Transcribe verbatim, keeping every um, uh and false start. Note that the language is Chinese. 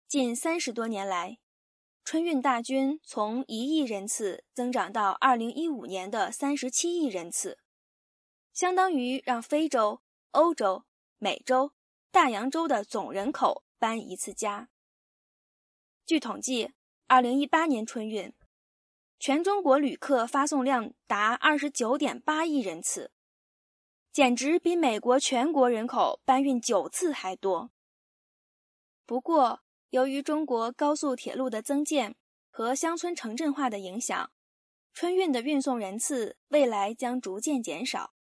近三十多年来，春运大军从一亿人次增长到二零一五年的三十七亿人次，相当于让非洲、欧洲、美洲、大洋洲的总人口搬一次家。据统计，二零一八年春运，全中国旅客发送量达 二十九点八亿人次，简直比美国全国人口搬运九次还多。不过，由于中国高速铁路的增建和乡村城镇化的影响，春运的运送人次未来将逐渐减少。